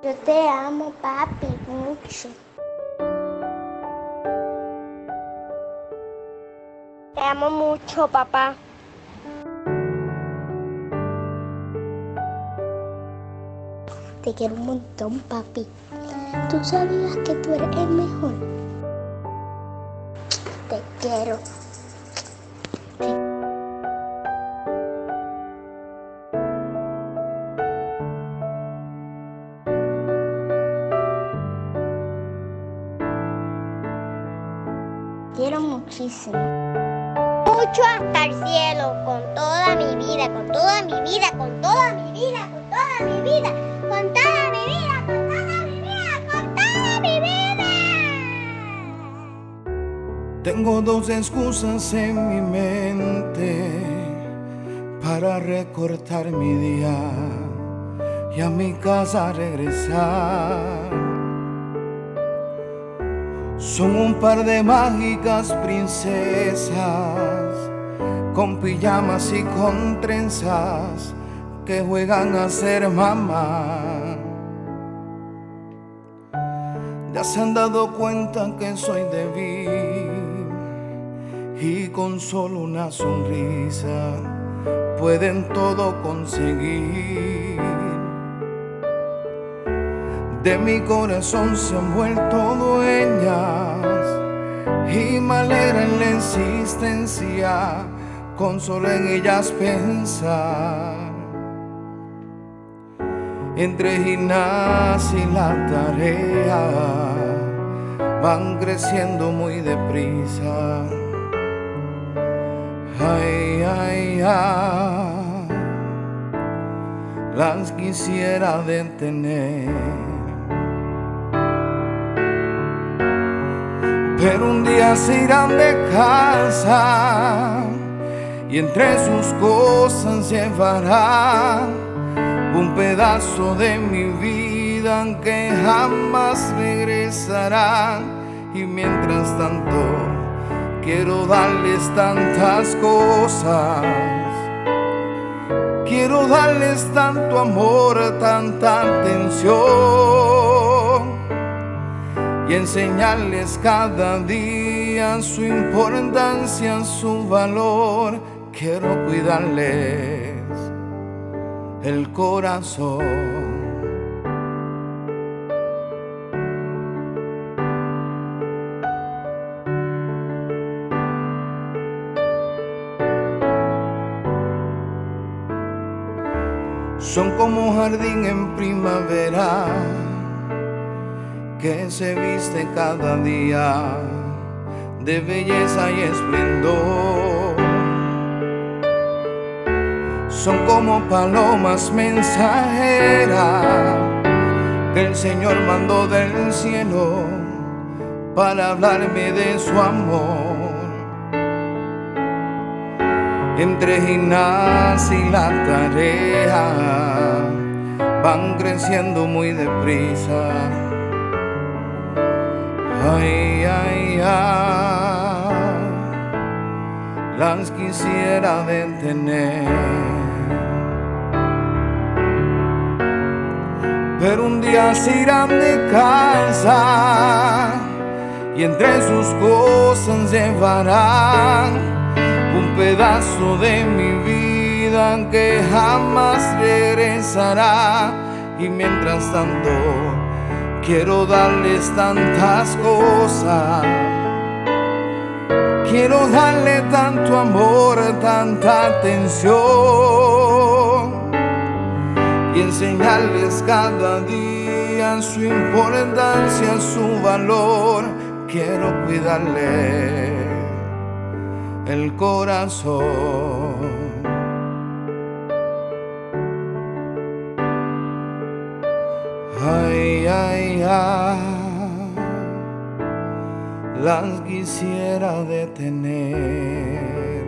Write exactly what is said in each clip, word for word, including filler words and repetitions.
Yo te amo, papi, mucho. Te amo mucho, papá. Te quiero un montón, papi. ¿Tú sabías que tú eres el mejor? Te quiero. Te quiero muchísimo. Mucho hasta el cielo, con toda mi vida, con toda mi vida, con toda mi vida, con toda mi vida, con toda mi vida, con toda mi vida, con toda mi vida. Tengo dos excusas en mi mente para recortar mi día y a mi casa regresar. Son un par de mágicas princesas con pijamas y con trenzas que juegan a ser mamá. Ya se han dado cuenta que soy débil y con solo una sonrisa pueden todo conseguir. De mi corazón se han vuelto dueñas y me alegran la existencia con solo en ellas pensar. Entre gimnasia y la tarea van creciendo muy deprisa. Ay, ay, ay, las quisiera detener. Pero un día se irán de casa y entre sus cosas llevarán un pedazo de mi vida que jamás regresarán. Y mientras tanto quiero darles tantas cosas, quiero darles tanto amor, tanta atención y enseñarles cada día su importancia, su valor. Quiero cuidarles el corazón. Son como jardín en primavera que se viste cada día de belleza y esplendor. Son como palomas mensajeras que el Señor mandó del cielo para hablarme de su amor. Entre gimnasia y la tarea van creciendo muy deprisa. Ay, ay, ay, las quisiera detener. Pero un día se irán de casa y entre sus cosas llevarán un pedazo de mi vida que jamás regresará. Y mientras tanto quiero darles tantas cosas, quiero darle tanto amor, tanta atención y enseñarles cada día su importancia, su valor. Quiero cuidarles el corazón. Ay, ay, ay, las quisiera detener.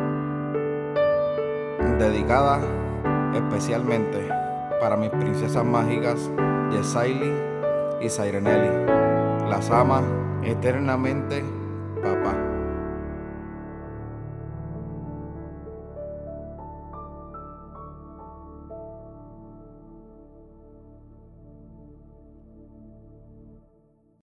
Dedicada especialmente para mis princesas mágicas Yesaili y Saireneli. Las ama eternamente